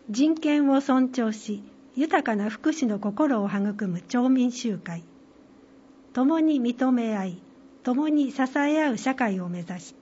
人権を尊重し、豊かな福祉の心を育む町民集会。共に認め合い、共に支え合う社会を目指して。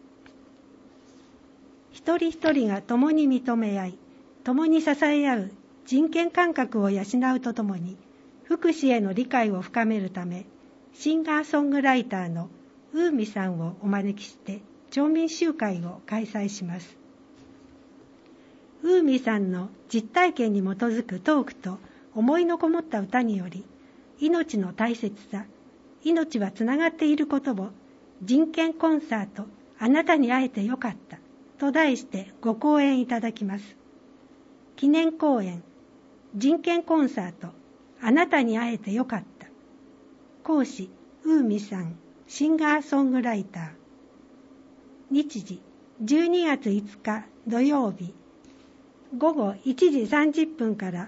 一人一人が共に認め合い、共に支え合う人権感覚を養うとともに、福祉への理解を深めるため、シンガーソングライターのウーミさんをお招きして町民集会を開催します。ウーミさんの実体験に基づくトークと思いのこもった歌により、命の大切さ、命はつながっていることを人権コンサートあなたに会えてよかったと題してご講演いただきます。記念講演、人権コンサートあなたに会えてよかった。講師、ウーミさん、シンガーソングライター。日時、12月5日土曜日、午後1時30分から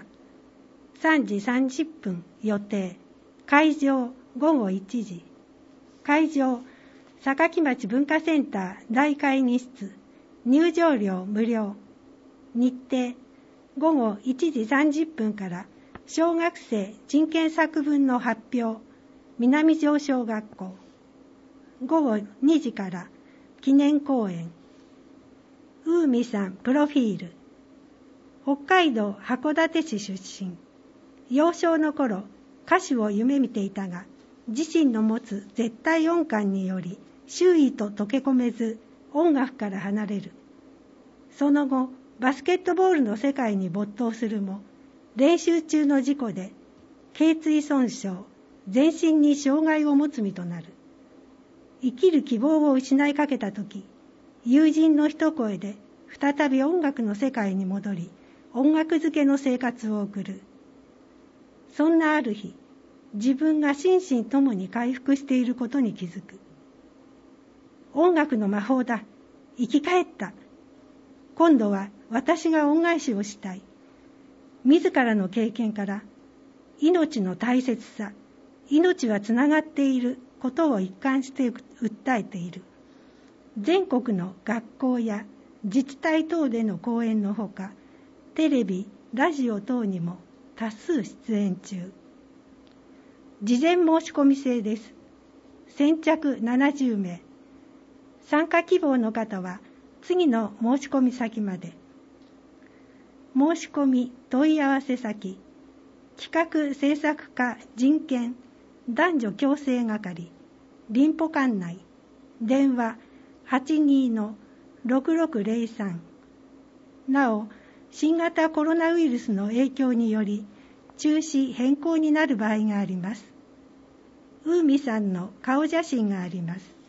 3時30分予定。会場午後1時。会場、坂町文化センター大会議室。入場料無料。日程、午後1時30分から小学生人権作文の発表。南城小学校。午後2時から記念講演。ウーミさんプロフィール。北海道函館市出身。幼少の頃、歌手を夢見ていたが、自身の持つ絶対音感により、周囲と溶け込めず、音楽から離れる。その後、バスケットボールの世界に没頭するも、練習中の事故で、頸椎損傷、全身に障害を持つ身となる。生きる希望を失いかけたとき、友人の一声で、再び音楽の世界に戻り、音楽漬けの生活を送る。そんなある日、自分が心身ともに回復していることに気づく。音楽の魔法だ。生き返った。今度は私が恩返しをしたい。自らの経験から、命の大切さ、命はつながっていることを一貫して訴えている。全国の学校や自治体等での講演のほか、テレビ、ラジオ等にも多数出演中。事前申し込み制です。先着70名。参加希望の方は次の申し込み先まで。申し込み問い合わせ先、企画制作課人権男女共生係、林保管内、電話82-6603。なお、新型コロナウイルスの影響により中止変更になる場合があります。ウーミさんの顔写真があります。